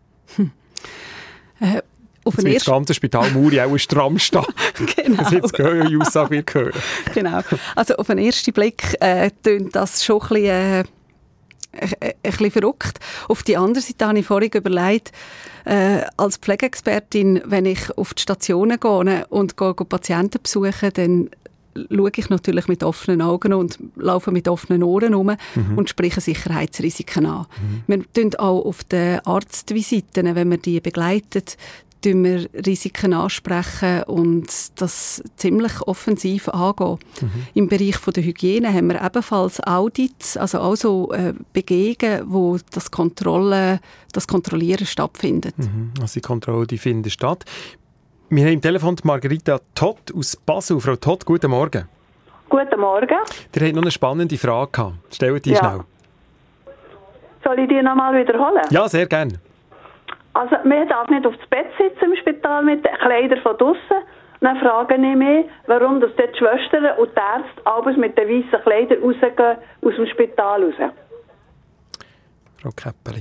Auf das ganze Spital Muri auch stramm stehen. Genau. Das jetzt eure Aussage wird hören. Genau. Also auf den ersten Blick tönt das schon ein bisschen verrückt. Auf die andere Seite habe ich vorhin überlegt, als Pflegeexpertin, wenn ich auf die Stationen gehe und gehe Patienten besuche, dann schaue ich natürlich mit offenen Augen und laufe mit offenen Ohren herum und spreche Sicherheitsrisiken an. Wir tun auch auf den Arztvisiten, wenn wir die begleiten, wir Risiken ansprechen und das ziemlich offensiv angehen. Im Bereich der Hygiene haben wir ebenfalls Audits, also auch so Begehungen, wo das Kontrollieren stattfindet. Also die Kontrolle, die findet statt. Wir haben im Telefon Margarita Todt aus Basel. Frau Todt, guten Morgen. Guten Morgen. Ihr habt noch eine spannende Frage gehabt. Stellt die schnell. Soll ich die nochmal wiederholen? Ja, sehr gerne. Also, man darf nicht aufs Bett sitzen im Spital mit den Kleidern von draussen. Dann frage ich mich, warum dass die Schwestern und die Ärzte abends mit den weißen Kleidern rausgehen aus dem Spital raus. Frau Käppeli.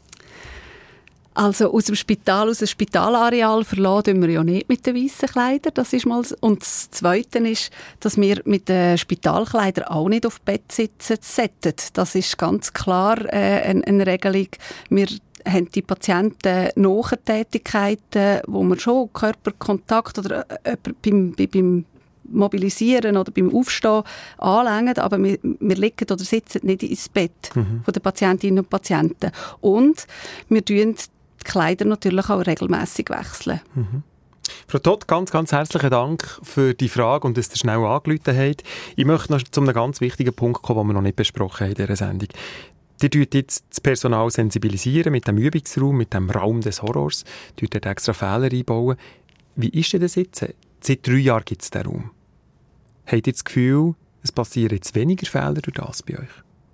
Also aus dem Spital, aus dem Spitalareal verlassen wir ja nicht mit den weißen Kleidern. Das ist mal. Und das Zweite ist, dass wir mit den Spitalkleidern auch nicht auf Bett sitzen sollten. Das ist ganz klar eine Regelung. Wir haben die Patienten Nachtätigkeiten, wo wir schon Körperkontakt oder beim Mobilisieren oder beim Aufstehen anlängen, aber wir liegen oder sitzen nicht ins Bett von den Patientinnen und Patienten. Und wir wechseln die Kleider natürlich auch regelmässig wechseln. Frau Todt, ganz, ganz herzlichen Dank für die Frage und dass ihr schnell angerufen habt. Ich möchte noch zu einem ganz wichtigen Punkt kommen, den wir noch nicht besprochen haben in dieser Sendung. Ihr tut jetzt das Personal sensibilisieren mit dem Übungsraum, mit dem Raum des Horrors, tut dort extra Fehler einbauen. Wie ist denn das jetzt? Seit 3 Jahren gibt es diesen Raum. Habt ihr das Gefühl, es passieren jetzt weniger Fehler durch das bei euch?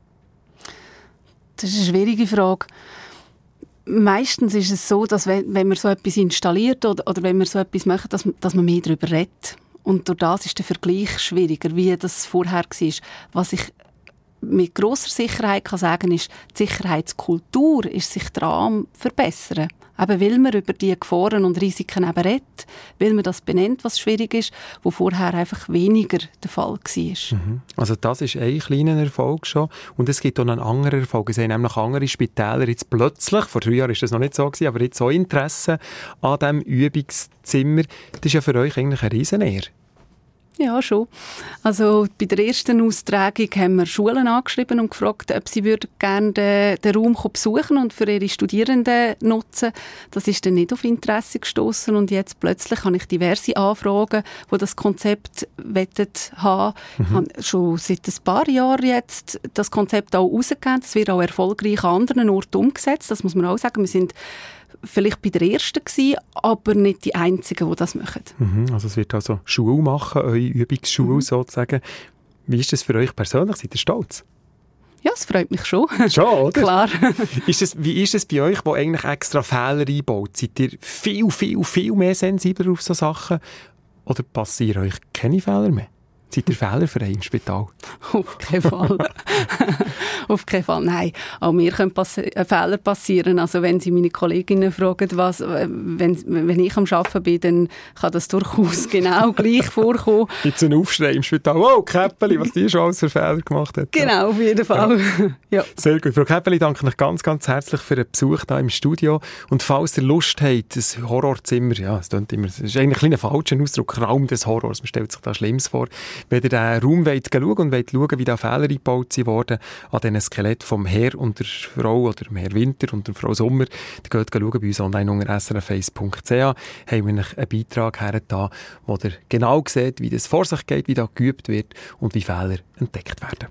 Das ist eine schwierige Frage. Meistens ist es so, dass wenn man so etwas installiert oder wenn man so etwas macht, dass man mehr darüber redet. Und durch das ist der Vergleich schwieriger, wie das vorher war. Was ich mit grosser Sicherheit kann sagen, ist, die Sicherheitskultur ist sich daran am verbessern. Eben weil man über die Gefahren und Risiken eben redet, weil man das benennt, was schwierig ist, wo vorher einfach weniger der Fall war. Also das ist ein kleiner Erfolg schon. Und es gibt auch einen anderen Erfolg. Es haben nämlich andere Spitäler jetzt plötzlich, vor 3 Jahren war das noch nicht so, aber jetzt so Interesse an diesem Übungszimmer. Das ist ja für euch eigentlich eine Riesenehre. Ja, schon. Also bei der ersten Austragung haben wir Schulen angeschrieben und gefragt, ob sie gerne den Raum besuchen und für ihre Studierenden nutzen. Das ist dann nicht auf Interesse gestoßen und jetzt plötzlich habe ich diverse Anfragen, die das Konzept haben. Ich habe schon seit ein paar Jahren jetzt das Konzept auch rausgegeben. Es wird auch erfolgreich an anderen Orten umgesetzt. Das muss man auch sagen. Wir sind vielleicht bei der ersten gewesen, aber nicht die einzigen, die das machen. Also es wird also Schule machen, eure Übungsschule sozusagen. Wie ist das für euch persönlich? Seid ihr stolz? Ja, es freut mich schon. Schon, oder? Klar. Wie ist es bei euch, wo eigentlich extra Fehler einbaut? Seid ihr viel mehr sensibler auf solche Sachen? Oder passieren euch keine Fehler mehr? Seid ihr fehlerfrei im Spital? Auf keinen Fall. Auf keinen Fall, nein. Auch mir können Fehler passieren. Also wenn Sie meine Kolleginnen fragen, wenn ich am Arbeiten bin, dann kann das durchaus genau gleich vorkommen. Gibt es einen Aufschrei im Spital? Oh, Käppeli, was die schon alles für Fehler gemacht hat. Genau, auf jeden Fall. Ja. Sehr gut. Frau Käppeli, danke euch ganz, ganz herzlich für den Besuch hier im Studio. Und falls ihr Lust habt, ein Horrorzimmer, ja, es ist eigentlich ein falscher Ausdruck, Raum des Horrors, man stellt sich da Schlimmes vor. Wenn ihr diesen Raum schauen und schauen, wie da Fehler eingebaut wurden an diesen Skelett vom Herr und der Frau oder dem Herr Winter und der Frau Sommer, dann geht schauen bei uns online unter srf1.ch. Haben wir einen Beitrag hergetan, wo ihr genau seht, wie das vor sich geht, wie da geübt wird und wie Fehler entdeckt werden.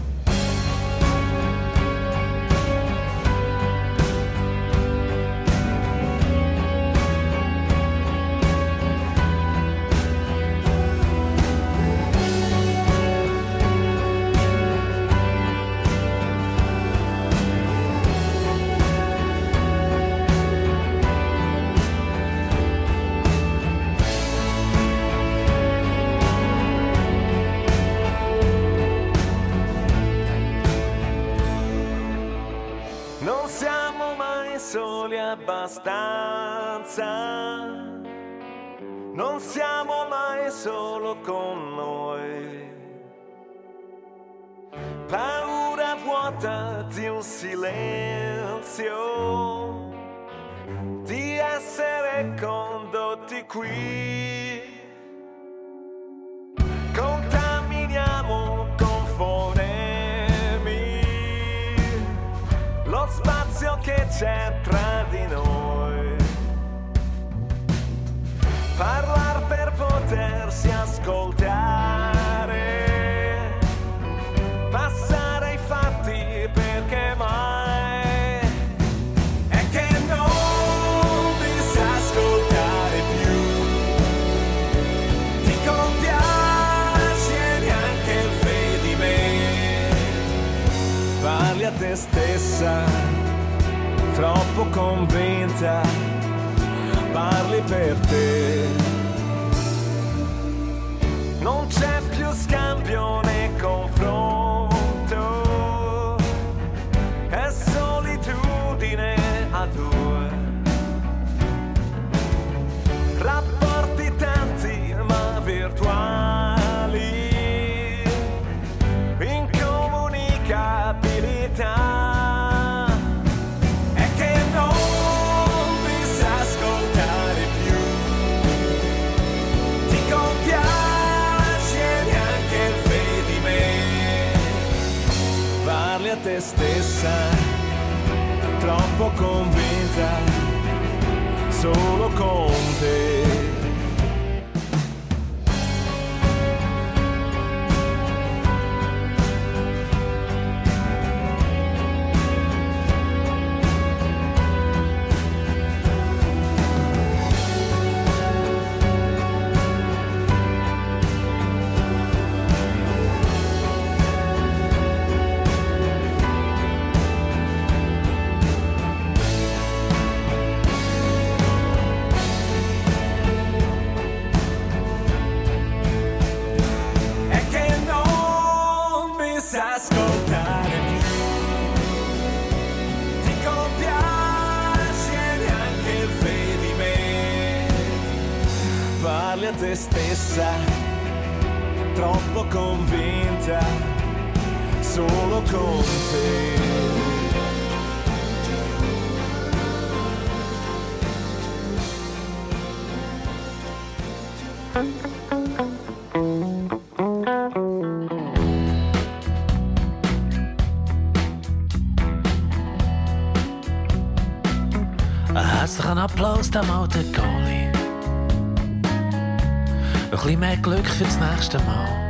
Non siamo mai solo con noi. Paura vuota di un silenzio, di essere condotti qui. Contaminiamo con fonemi lo spazio che c'è tra di noi. Parlar per potersi ascoltare, passare ai fatti perché mai è che non mi sa ascoltare più, ti compiace neanche il fe di me, parli a te stessa, troppo convinta, parli per te. Non c'è più scambio né confronto, è solitudine a due. Rapporti tanti ma virtuali, incomunicabilità. A te stessa, troppo convinta, solo con te. A te stessa, troppo convinta, solo con te. Herzlichen Applaus dem alten Goalie. Ein bisschen mehr Glück für das nächste Mal.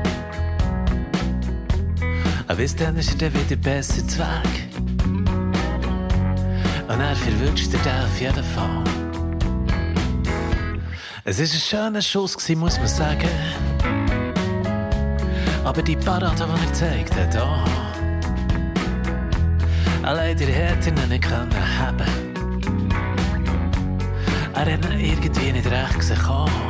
Aber bis dann ist er dann wieder besser zu Weg. Und er verwünscht dir den auf jeden Fall. Es war ein schöner Schuss, muss man sagen. Aber die Parade, die er gezeigt hat, oh. Leider hätte er ihn nicht haben können. Er hat ihn irgendwie nicht recht gesehen.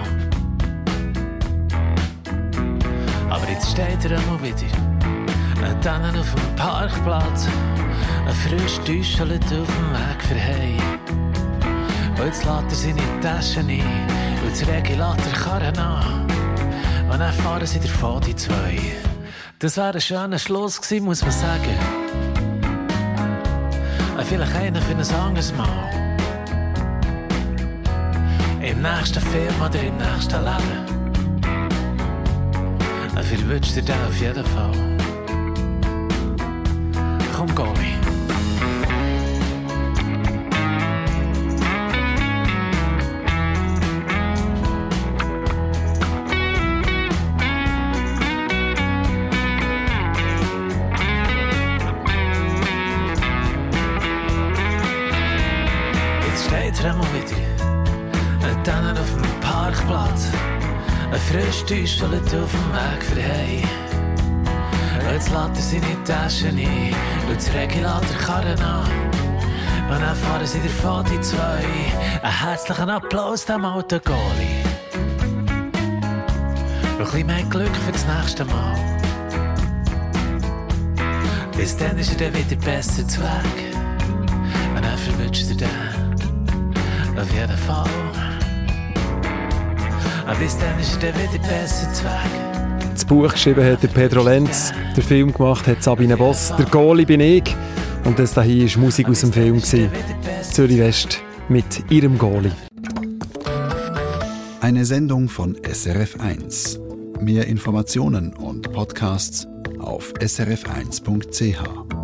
Aber jetzt steht er einmal wieder. Dann auf dem Parkplatz. Ein frisch Täuschelt auf dem Weg für heim. Und jetzt lässt er seine Taschen ein. Und das Regi lässt er Karren an. Und dann fahren sie davon, die zwei. Das wäre ein schöner Schluss gewesen, muss man sagen. Vielleicht einer für ein anderes Mal. Im nächsten Film oder im nächsten Leben. verwünscht dir den auf jeden Fall. Komm, Goalie. Steht er einmal wieder dann auf dem Parkplatz, ein frisch Täuschelt auf dem Weg für heim. Jetzt lädt er seine Taschen ein und das Regulator Karren an. Und dann fahren sie davon die zwei. Einen herzlichen Applaus dem alten Goalie. Noch ein bisschen mehr Glück für das nächste Mal. Bis dann ist er dann wieder besser zu Weg. Und dann verwünscht er den. Auf jeden Fall. Aber bis dann ist er wieder besser zu Weg. Das Buch geschrieben hat der Pedro Lenz, der Film gemacht hat Sabine Boss, der Goalie bin ich. Und das hier war Musik aus dem Film. Zürich West mit ihrem Goalie. Eine Sendung von SRF1. Mehr Informationen und Podcasts auf srf1.ch.